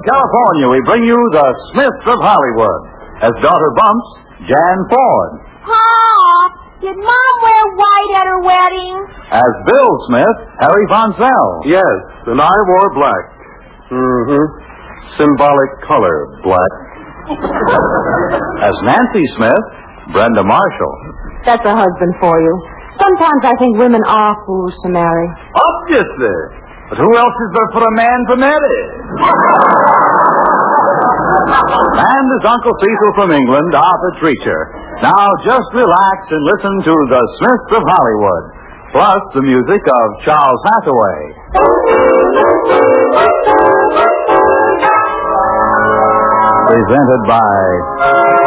California, we bring you the Smiths of Hollywood. As daughter Bumps, Jan Ford. Pop, did Mom wear white at her wedding? As Bill Smith, Harry Fonsell. Yes, and I wore black. Symbolic color, black. As Nancy Smith, Brenda Marshall. That's a husband for you. Sometimes I think women are fools to marry. Obviously. But who else is there for a man to marry? And as Uncle Cecil from England, Arthur Treacher. Now just relax and listen to the Smiths of Hollywood, plus the music of Charles Hathaway. Presented by...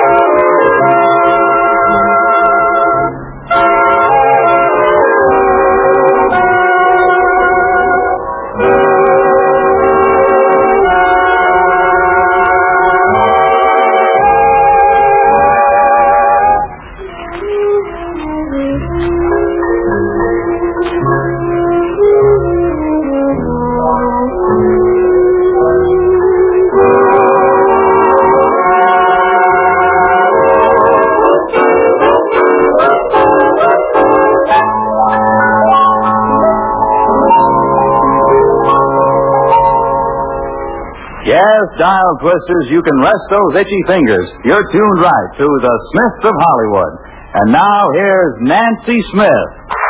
Yes, dial twisters, you can rest those itchy fingers. You're tuned right to the Smiths of Hollywood. And now here's Nancy Smith.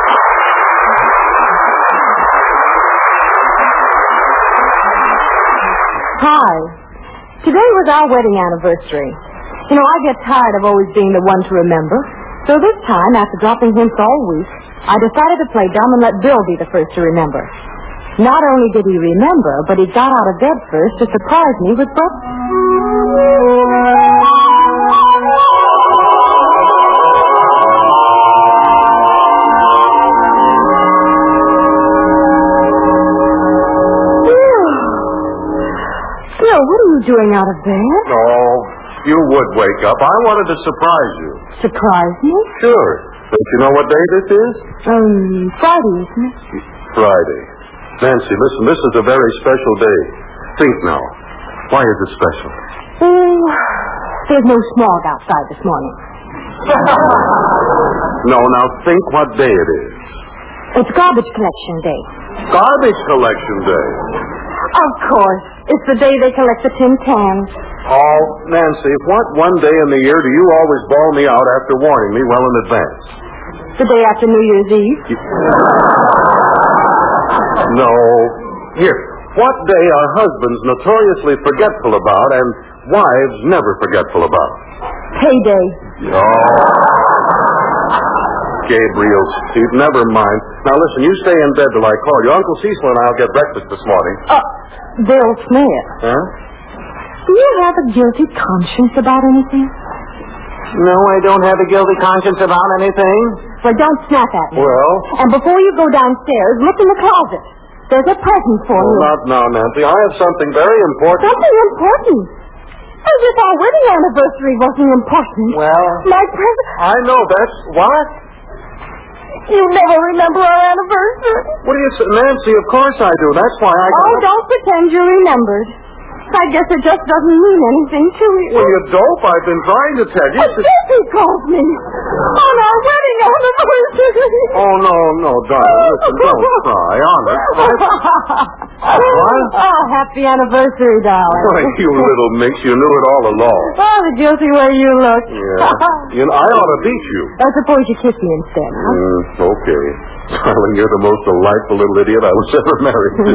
Hi. Today was our wedding anniversary. You know, I get tired of always being the one to remember. So this time, after dropping hints all week, I decided to play dumb and let Bill be the first to remember. Not only did he remember, but he got out of bed first to surprise me with breakfast. Bill, what are you doing out of bed? Oh, you would wake up. I wanted to surprise you. Surprise me? Sure. Don't you know what day this is? Friday, isn't it? Friday. Nancy, listen, this is a very special day. Think now. Why is it special? Oh, there's no smog outside this morning. No, now think what day it is. It's garbage collection day. Garbage collection day. Of course. It's the day they collect the tin cans. Oh, Nancy, what one day in the year do you always bawl me out after warning me well in advance? The day after New Year's Eve. No. Here, what day are husbands notoriously forgetful about and wives never forgetful about? Payday. Oh. Gabriel, Steve, never mind. Now, listen, you stay in bed till I call you. Uncle Cecil and I'll get breakfast this morning. Bill Smith. Huh? Do you have a guilty conscience about anything? No, I don't have a guilty conscience about anything. Well, don't snap at me. Well? And before you go downstairs, look in the closet. There's a present for you. Not now, Nancy. I have something very important. Something important? As if our wedding anniversary wasn't important. Well? My present... I know that's... What? You never remember our anniversary. What do you say? Nancy, of course I do. That's why I... Oh, don't pretend you remembered. I guess it just doesn't mean anything to you. Well, you dope. I've been trying to tell you. But Jesse called me on our wedding anniversary. Oh, no, darling. Listen, don't cry. Honest. What? Oh, happy anniversary, darling. Why, you little mix. You knew it all along. Oh, the guilty way you look. Yeah. You know, I ought to beat you. I suppose you kiss me instead, huh? Okay. Darling, you're the most delightful little idiot I was ever married to.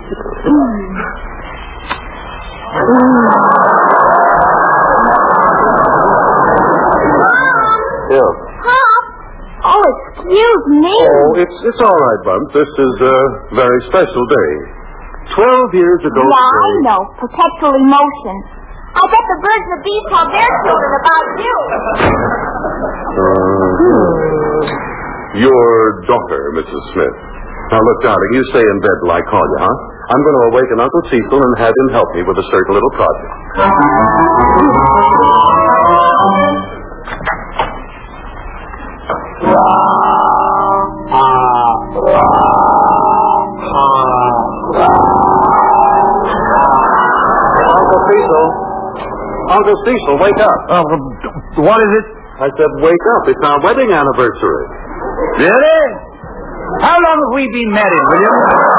Yeah. Pop! Oh, excuse me. Oh, it's all right, Bump. This is a very special day. 12 years ago Yeah, I today... know. Perpetual emotion. I bet the birds and the bees tell their children about you. Your daughter, Mrs. Smith. Now, look, darling, you stay in bed till I call you, huh? I'm going to awaken Uncle Cecil and have him help me with a certain little project. Uncle Cecil, wake up. What is it? I said, wake up. It's our wedding anniversary. Really? How long have we been married, William?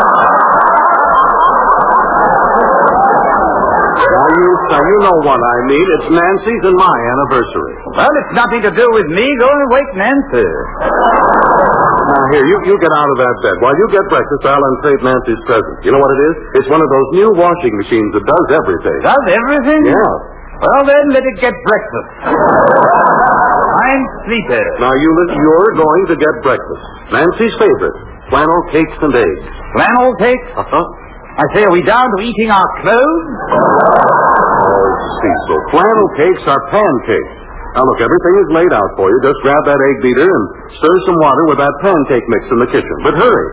Now, you know what I mean. It's Nancy's and my anniversary. Well, it's nothing to do with me. Go and wake Nancy. Now, here, you get out of that bed. While you get breakfast, I'll untape Nancy's present. You know what it is? It's one of those new washing machines that does everything. Does everything? Yeah. Well, then, let it get breakfast. I'm sleepy. Now, you're going to get breakfast. Nancy's favorite. Flannel cakes and eggs. Flannel cakes? Uh-huh. I say, are we down to eating our clothes? Oh, Cecil. Flannel cakes are pancakes. Now, look, everything is laid out for you. Just grab that egg beater and stir some water with that pancake mix in the kitchen. But hurry.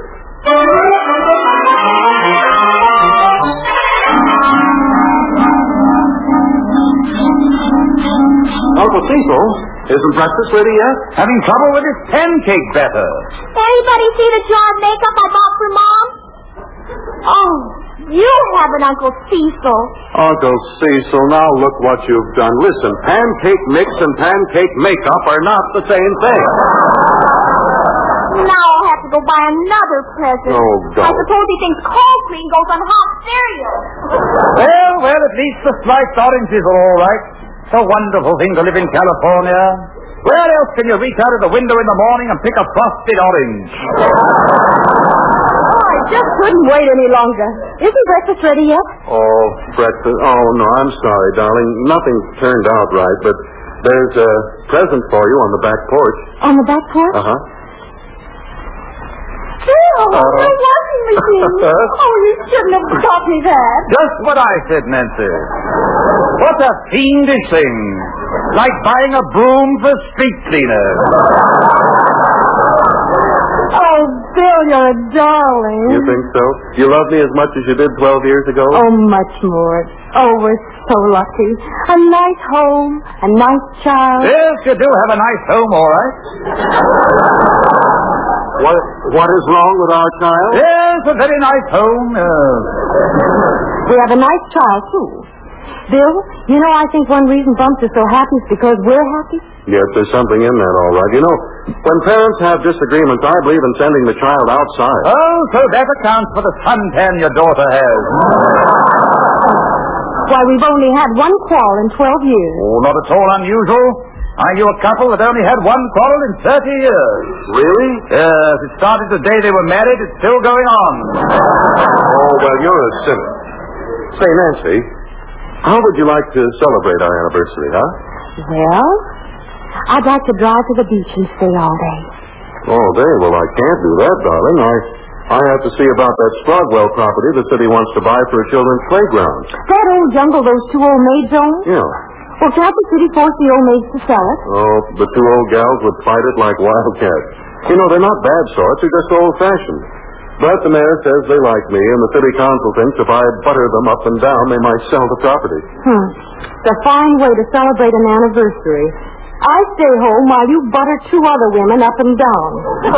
Uncle Cecil, isn't breakfast ready yet? Having trouble with his pancake batter. Anybody see the jar of makeup I bought for Mom? Oh, you have an Uncle Cecil. Uncle Cecil, now look what you've done. Listen, pancake mix and pancake makeup are not the same thing. Now I'll have to go buy another present. Oh, don't. I suppose he thinks cold cream goes on hot cereal. Well, at least the sliced oranges are all right. It's a wonderful thing to live in California. Where else can you reach out of the window in the morning and pick a frosted orange? I just couldn't wait any longer. Isn't breakfast ready yet? Oh, breakfast. Oh, no, I'm sorry, darling. Nothing turned out right, but there's a present for you on the back porch. On the back porch? Uh-huh. Phil, my washing machine. Oh, you shouldn't have taught me that. Just what I said, Nancy. What a fiendish thing. Like buying a broom for street cleaners. Oh, Bill, you're a darling. You think so? You love me as much as you did 12 years ago? Oh, much more. Oh, we're so lucky. A nice home, a nice child. Yes, you do have a nice home, all right. What is wrong with our child? Yes, a very nice home. We have a nice child, too. Bill, you know, I think one reason Bumps is so happy is because we're happy. Yes, there's something in that, all right. You know, when parents have disagreements, I believe in sending the child outside. Oh, so that accounts for the suntan your daughter has. Why, we've only had one quarrel in 12 years. Oh, not at all unusual. I knew a couple that only had one quarrel in 30 years. Really? Yes, it started the day they were married. It's still going on. Oh, well, you're a sinner. Say, Nancy, how would you like to celebrate our anniversary, huh? Well, I'd like to drive to the beach and stay all day. All day? Well, I can't do that, darling. I have to see about that Sprogwell property the city wants to buy for a children's playground. That old jungle those two old maids own? Yeah. Well, can't the city force the old maids to sell it? Oh, the two old gals would fight it like wildcats. You know, they're not bad sorts. They're just old-fashioned. But the mayor says they like me, and the city council thinks if I butter them up and down, they might sell the property. It's a fine way to celebrate an anniversary. I stay home while you butter two other women up and down.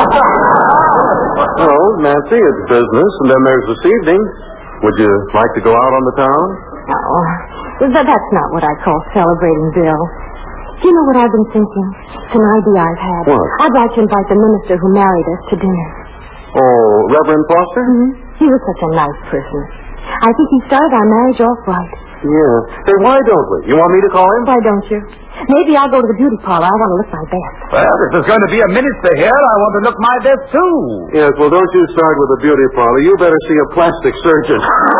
Oh, Nancy, it's business, and then there's this evening. Would you like to go out on the town? Oh, that's not what I call celebrating, Bill. Do you know what I've been thinking? It's an idea I've had. What? I'd like to invite the minister who married us to dinner. Oh, Reverend Foster? Mm-hmm. He was such a nice person. I think he started our marriage off right. Yeah. Hey, why don't we? You want me to call him? Why don't you? Maybe I'll go to the beauty parlor. I want to look my best. Well, if there's going to be a minister here, I want to look my best, too. Yes, well, don't you start with the beauty parlor. You better see a plastic surgeon.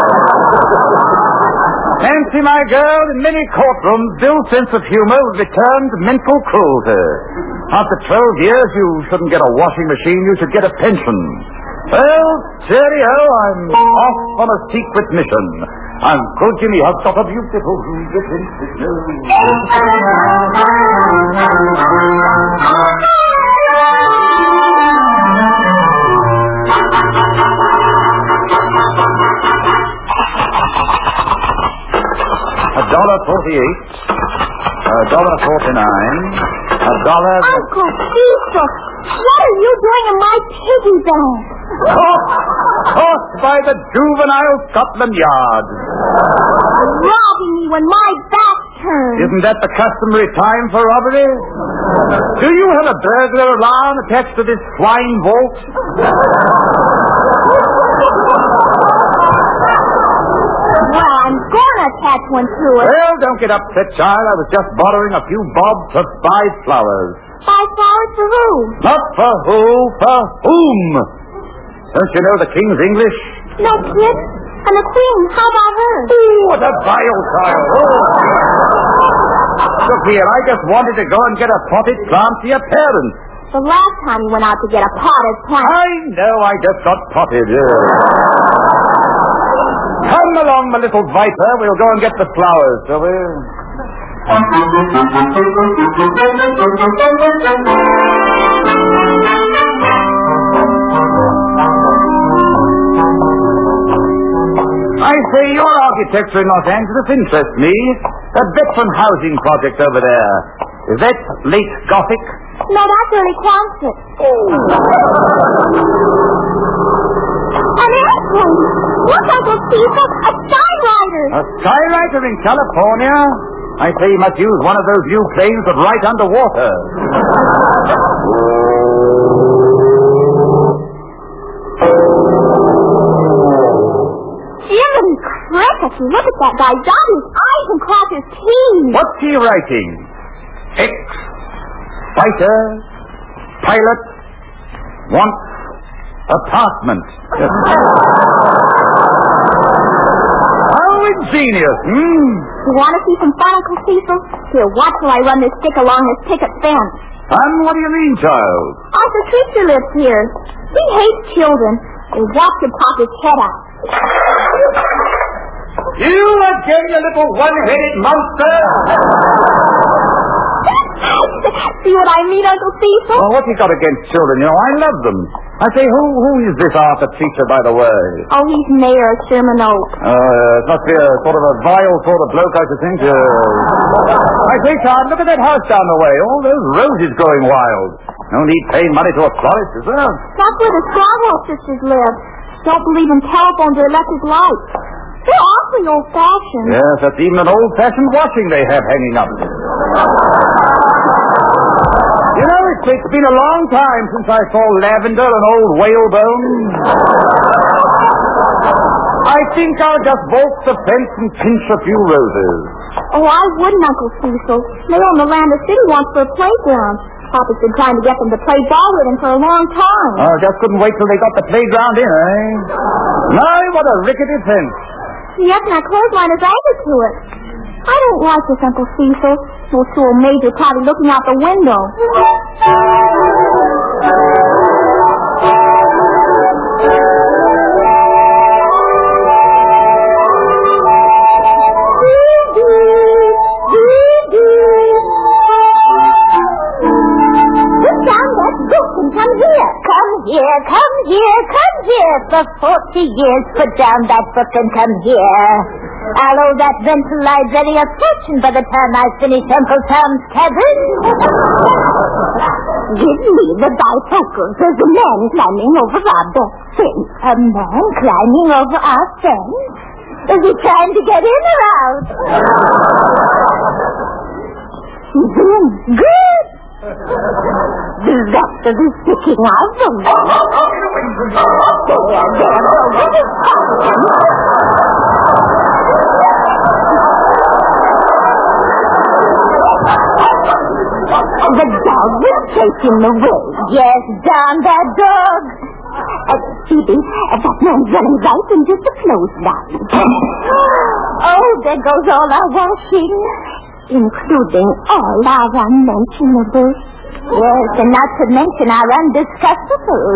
Nancy, my girl, in many courtrooms, Bill's sense of humor would be termed mental cruelty. After 12 years, you shouldn't get a washing machine. You should get a pension. Well, cheerio, I'm off on a secret mission. Uncle Jimmy has got a beautiful... $1.48, $1.49, $1. Uncle Cecil, what are you doing in my piggy bank? Caught by the juvenile Scotland Yard. Robbing me when my back's turn. Isn't that the customary time for robbery? Do you have a burglar alarm attached to this swine vault? Well, I'm gonna attach one to it. Well, don't get upset, child. I was just borrowing a few bob to buy flowers. Buy flowers for who? Not for who, for whom. Don't you know the King's English? No kid. And the Queen, how about her? Ooh, what a vile child. Look here, I just wanted to go and get a potted plant for your parents. The last time you went out to get a potted plant. I know, I just got potted. Come along, my little viper. We'll go and get the flowers, shall we? I say, your architecture in Los Angeles interests me. That Betford housing project over there. Is that late Gothic? No, that's early Quonset. An airplane. Look, Uncle Cecil, a skywriter. A skywriter in California? I say you must use one of those new planes that ride underwater. Jiminy crickets, look at that guy. Dot his I's and cross his T's. What's he writing? X, fighter, pilot, wants apartment. How ingenious, You want to see some fun, Uncle Cecil? Here, watch while I run this stick along this picket fence. And what do you mean, child? Uncle Treacher lives here. He hates children. They watch him pop his head out. You again, you little one-headed monster! See what I mean, Uncle Cecil? Oh, what's he got against children? You know, I love them. I say, who is this Arthur Treacher, by the way? Oh, he's mayor of Sherman Oaks. It must be a sort of a vile sort of bloke, I should think. I say, Todd, look at that house down the way. All those roses growing wild. No need paying money to a florist, is there? That's where the Scarborough sisters live. Don't believe in telephones or electric lights. They're awfully old-fashioned. Yes, that's even an old-fashioned washing they have hanging up. You know, it's been a long time since I saw lavender and old whalebone. I think I'll just bolt the fence and pinch a few roses. Oh, I wouldn't, Uncle Cecil. They own the land the city wants for a playground. Papa's been trying to get them to play ball with him for a long time. Oh, just couldn't wait till they got the playground in, eh? My, what a rickety fence. Yes, and that clothesline is anchored to it. I don't like this, Uncle Cecil. We'll see a Major probably looking out the window. Come here. For 40 years, put down that book and come here. I'll owe that rental library a fortune by the time I finish Uncle Tom's cabin. Give me the bifocals. There's a man climbing over our back fence. A man climbing over our fence? Is he trying to get in or out? Good. The rest of is sticking out the window. The dog will chase him away. Yes, darn that dog. Phoebe, that man's running right into the clothesline. Oh, there goes all our washing, including all our unmentionables. Yes, and not to mention our undiscussables.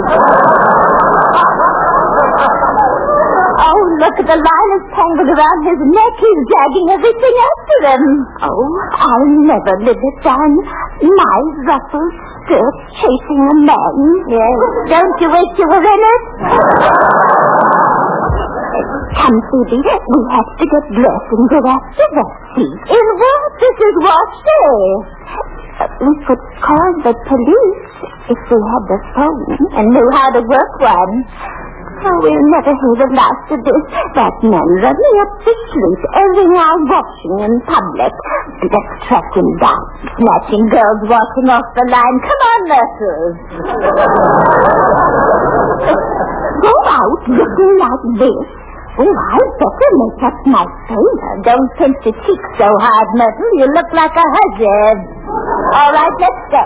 Oh, look at the lilac tangled around his neck. He's dragging everything after him. Oh, I'll never live it down. My ruffled skirt chasing a man. Yes, don't you wish you were in it? Come, Phoebe, we have to get dressed and go after that thief. In what? This is what day? We could call the police if we had the phone and knew how to work one. Oh, we'll never hear the last of this. That man run me up the street every hour washing in public. Let's track him down. Snatching girls walking off the line. Come on, nurses. Go out looking like this. Oh, I'd better make up my favor. Don't pinch your cheeks so hard, Myrtle. You look like a hazard. All right, let's go.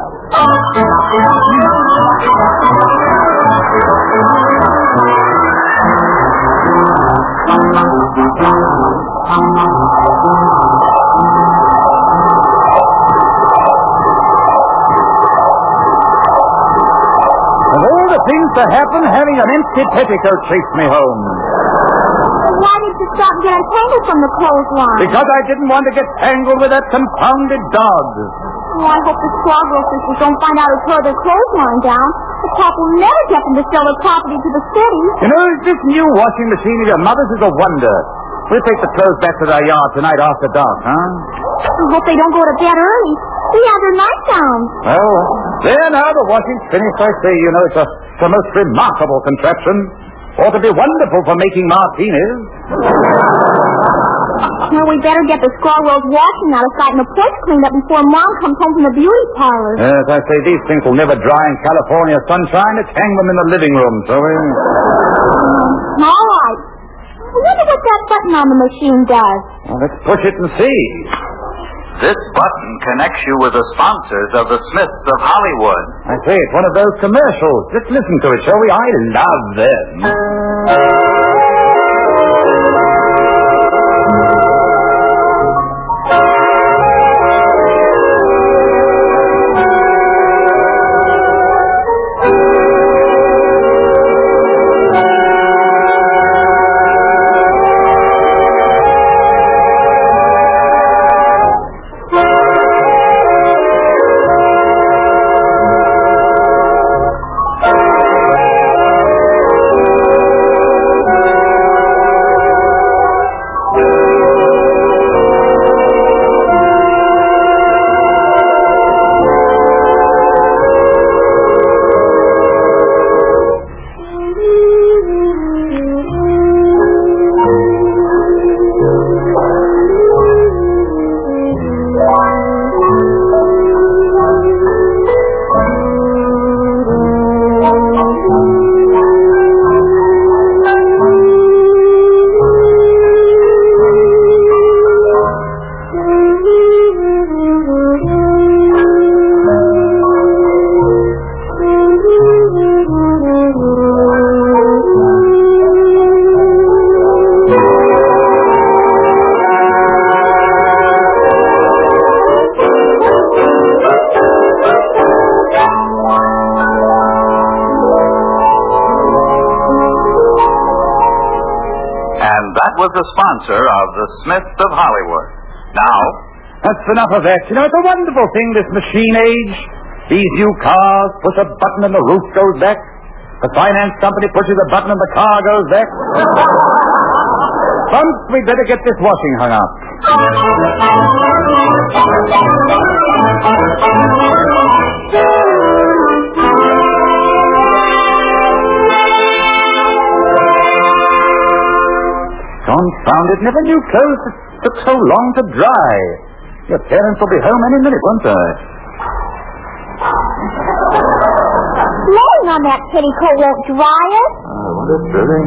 Of all the things to happen, having an empty petticoat chased me home. Why did you stop and get untangled from the clothesline? Because I didn't want to get tangled with that confounded dog. Oh, I hope the Scarborough sisters don't find out who tore their clothesline down. The pop will never get them to sell their property to the city. You know, this new washing machine of your mother's is a wonder. We'll take the clothes back to their yard tonight after dark, huh? I hope they don't go to bed early. We have their nightgowns. Well, there now, the washing's finished, I say. You know, it's a most remarkable contraption. Ought to be wonderful for making martinis. Well, we better get the Scarborough's washing out of sight and the porch cleaned up before Mom comes home from the beauty parlor. Yes, I say these things will never dry in California sunshine. Let's hang them in the living room, shall we? All right. I wonder what that button on the machine does. Well, let's push it and see. This button connects you with the sponsors of the Smiths of Hollywood. I say, it's one of those commercials. Let's listen to it, shall we? I love them. That was the sponsor of the Smiths of Hollywood. Now, that's enough of that. You know, it's a wonderful thing, this machine age. These new cars push a button and the roof goes back. The finance company pushes a button and the car goes back. Bumps, we'd better get this washing hung up. Confound it, never knew clothes took so long to dry. Your parents will be home any minute, won't they? Laying on that petticoat won't dry it. Oh, what is really?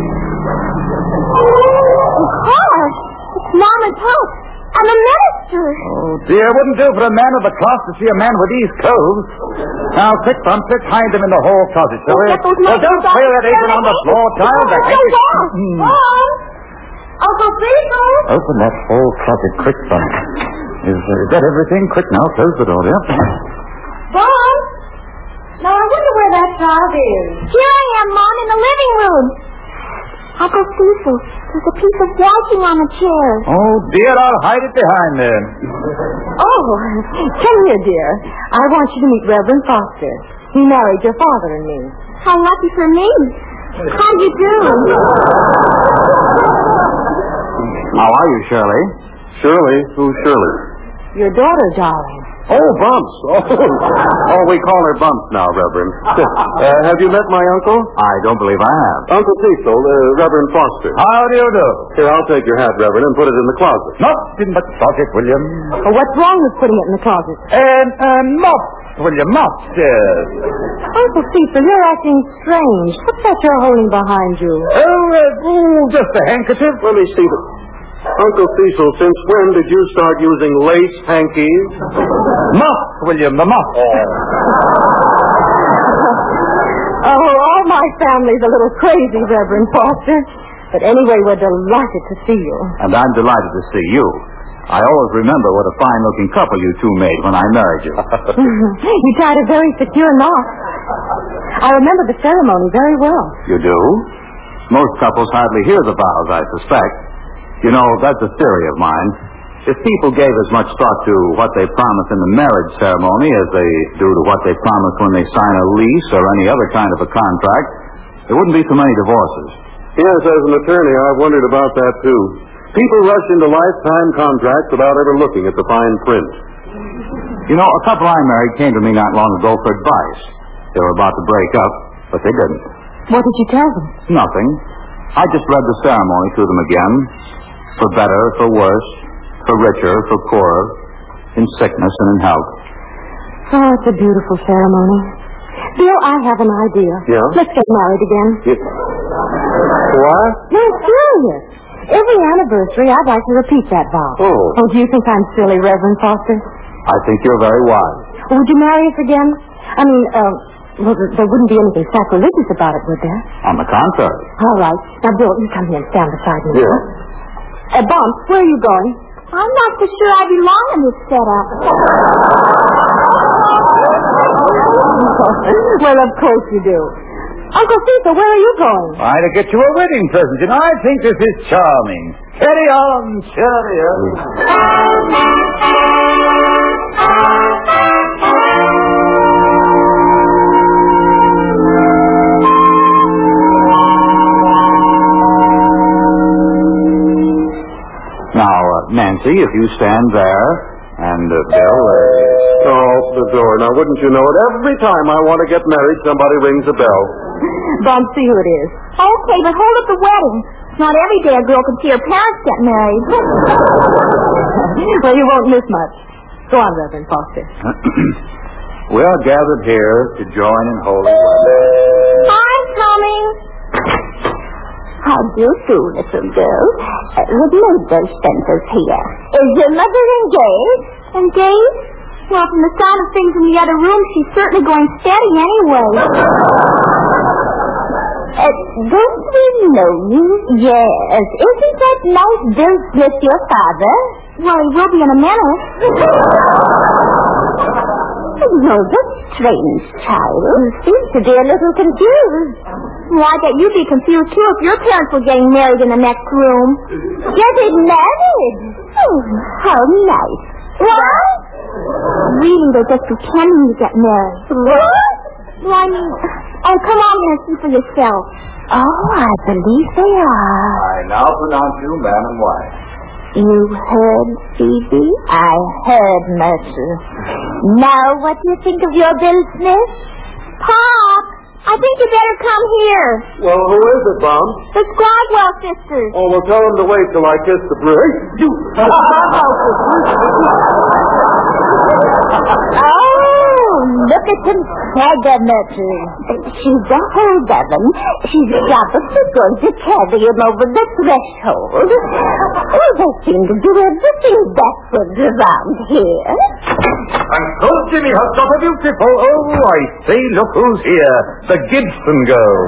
Of course. It's Mom and Pop. And the minister. Oh, dear, it wouldn't do for a man of the cloth to see a man with these clothes. Now, quick, Bump, let's hide them in the hall closet, shall we? Get those Well, don't monkeys clear off. that apron on the floor, child. The handkerchief. Mom! Uncle Cecil! Open that hall closet quick, Bump. Is that everything? Quick now, close the door, yeah? Bob? Now, I wonder where that dog is. Here I am, Mom, in the living room. Uncle Cecil, there's a piece of washing on the chair. Oh, dear, I'll hide it behind there. Oh, come here, dear. I want you to meet Reverend Foster. He married your father and me. How lucky for me. How do you do? How are you, Shirley? Shirley? Who's Shirley? Your daughter, darling. Oh, Bumps. Oh, we call her Bumps now, Reverend. Have you met my uncle? I don't believe I have. Uncle Cecil, Reverend Foster. How do you do? Here, I'll take your hat, Reverend, and put it in the closet. Not in the closet, William. Well, what's wrong with putting it in the closet? Mops, William, mops, yes. Uncle Cecil, you're acting strange. What's that you're holding behind you? Just a handkerchief. Let me see the... Uncle Cecil, since when did you start using lace hankies? Mops, William, the mops. All my family's a little crazy, Reverend Foster. But anyway, we're delighted to see you. And I'm delighted to see you. I always remember what a fine-looking couple you two made when I married you. You tied a very secure knot. I remember the ceremony very well. You do? Most couples hardly hear the vows, I suspect. You know, that's a theory of mine. If people gave as much thought to what they promise in the marriage ceremony as they do to what they promise when they sign a lease or any other kind of a contract, there wouldn't be so many divorces. Yes, as an attorney, I've wondered about that, too. People rush into lifetime contracts without ever looking at the fine print. You know, a couple I married came to me not long ago for advice. They were about to break up, but they didn't. What did you tell them? Nothing. I just read the ceremony to them again. For better, for worse, for richer, for poorer, in sickness and in health. Oh, it's a beautiful ceremony. Bill, I have an idea. Yeah? Let's get married again. Yes. What? No, serious. Every anniversary, I'd like to repeat that vow. Oh. Do you think I'm silly, Reverend Foster? I think you're very wise. Would you marry us again? I mean, well, there wouldn't be anything sacrilegious about it, would there? On the contrary. All right. Now, Bill, you come here and stand beside me. Yeah. Bumps, where are you going? I'm not so sure I belong in this setup. Well, of course you do. Uncle Cecil, where are you going? Trying to get you a wedding present, and I think this is charming. Carry on, cheerio. Now, Nancy, if you stand there, and Bill... Oh, the door. Now, wouldn't you know it? Every time I want to get married, somebody rings a bell. Bumps, see who it is. Okay, but hold up the wedding. It's not every day a girl can see her parents get married. Well, you won't miss much. Go on, Reverend Foster. We are gathered here to join in holy wedding. I'm coming. How do you do, little girl? With Mabel Spencer's here. Is your mother engaged? Engaged? Well, from the sound of things in the other room, she's certainly going steady anyway. Don't we know you? Yes. Isn't that nice Bill Smith your father? Well, he will be in a minute. You're a strange child. You seem to be a little confused. Well, I bet you'd be confused, too, if your parents were getting married in the next room. Getting married? Oh, how nice. What? Really, they're just pretending to get married. What? Well, I mean... Oh, come on here and see for yourself. Oh, I believe they are. I now pronounce you man and wife. You heard, Phoebe? I heard, Mercer. Now, what do you think of your Bill Smith? Pop, I think you better come here. Well, who is it, Bum? The Scribewell sisters. Oh, well, tell them to wait till I kiss the bride. Oh, look at him stagger, Mercer. She's a hold of him. She's probably going to carry him over the threshold. Oh, they seem to do everything backwards around here. Uncle Jimmy Hudson, a beautiful. Oh, I say, look who's here. The Gibson girl.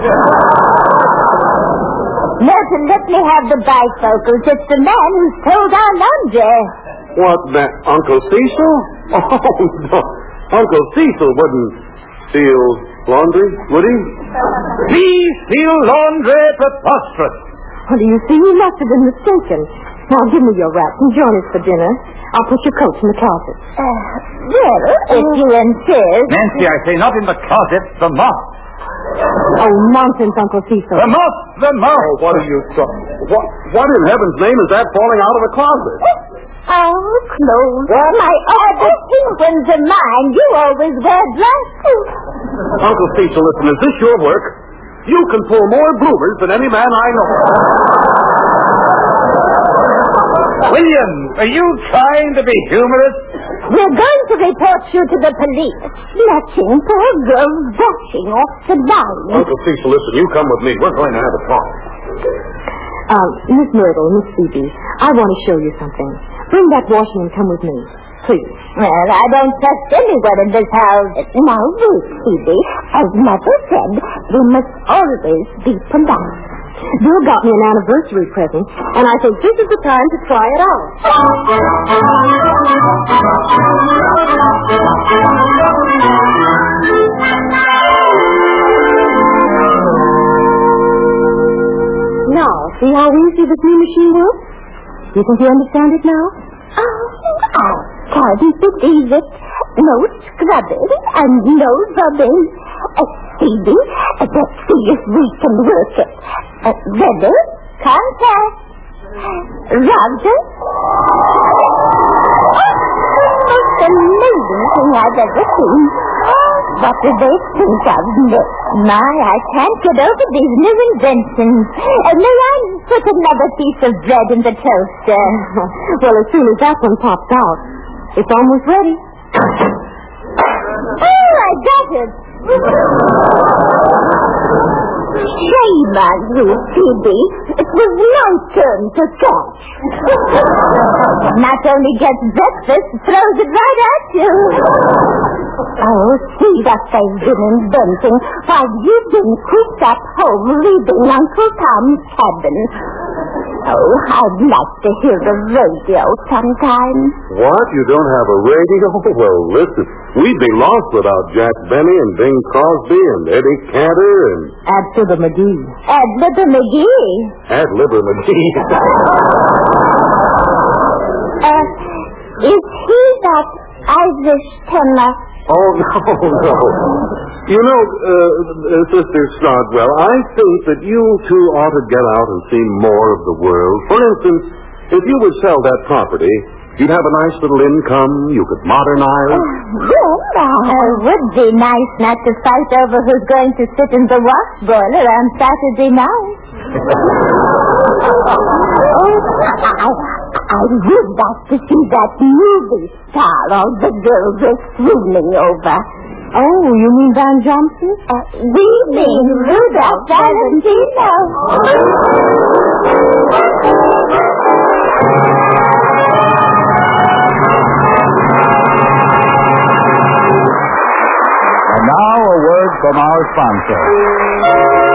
Merton, let me have the bifocals. It's the man who stole our laundry. What, Uncle Cecil? Oh, no. Uncle Cecil wouldn't steal laundry, would he? Please steal laundry, preposterous. Well, do you see? You must have been mistaken. Now, give me your wraps and join us for dinner. I'll put your coats in the closet. Well, if you insist. Nancy, I say not in the closet, the moth. Oh, nonsense, Uncle Cecil. The moth, the moth. Oh, what are you talking? What in heaven's name is that falling out of the closet? Oh, Clover, my other penguins are mine. You always wear black suits. Uncle Cecil, listen, is this your work? You can pull more bloomers than any man I know. William, are you trying to be humorous? We're going to report you to the police. Snatching poor girls dashing off the line. Uncle Cecil, listen, you come with me. We're going to have a talk. Miss Myrtle, Miss Phoebe, I want to show you something. Bring that washing and come with me, please. Well, I don't trust anyone in this house. Now, wait, Phoebe. As Mother said, we must always be polite. Bill got me an anniversary present, and I think this is the time to try it out. Now, see how easy this new machine works? Do you think you understand it now? Oh, I can't believe it. No scrubbing and no rubbing. Phoebe, let's see if we can work it. Ready? Contact. Roger. Most amazing thing I've ever seen. What do they think of me? My, I can't get over these new inventions. May I put another piece of bread in the toaster? Well, as soon as that one pops out, it's almost ready. Oh, I got it. Shame on you, Phoebe. It was my turn to catch. Not only gets breakfast, throws it right at you. Oh, see what they've been inventing while you've been cooped up home reading Uncle Tom's Cabin. Oh, I'd like to hear the radio sometime. What? You don't have a radio? Well, listen, we'd be lost without Jack Benny and Bing Crosby and Eddie Cantor and... Ad Fibber McGee. Ad Libber McGee. Ad Libber McGee. Is he that Irish tenor? Oh, no. You know, Sister Snodwell, I think that you two ought to get out and see more of the world. For instance, if you would sell that property, you'd have a nice little income. You could modernize. It would be nice not to fight over who's going to sit in the wash boiler on Saturday night. I would like to see that movie star all the girls are swooning over. Oh, you mean Van Johnson? We mean Rudolph Valentino. And now a word from our sponsor.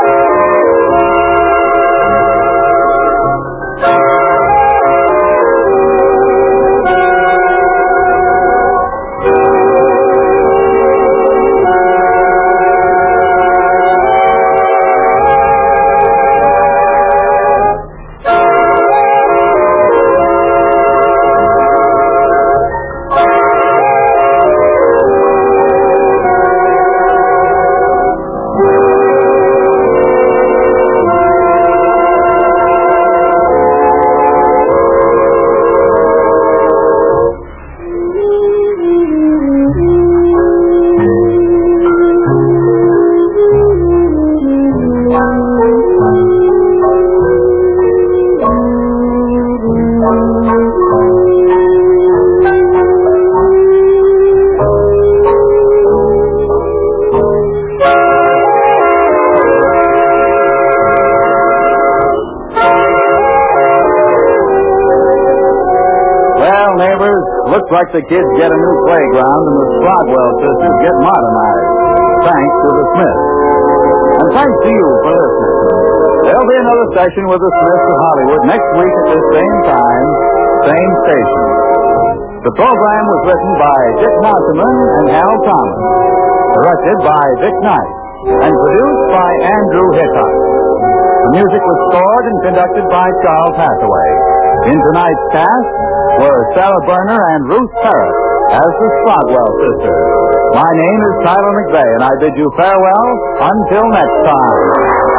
Looks like the kids get a new playground and the Sprogwell sisters get modernized. Thanks to the Smiths. And thanks to you for listening. There'll be another session with the Smiths of Hollywood next week at this same time, same station. The program was written by Dick Wasserman and Hal Thomas. Directed by Vic Knight. And produced by Andrew Hickok. The music was scored and conducted by Charles Hathaway. In tonight's cast were Sarah Berner and Ruth Parrott as the Sprogwell sisters. My name is Tyler McVeigh, and I bid you farewell until next time.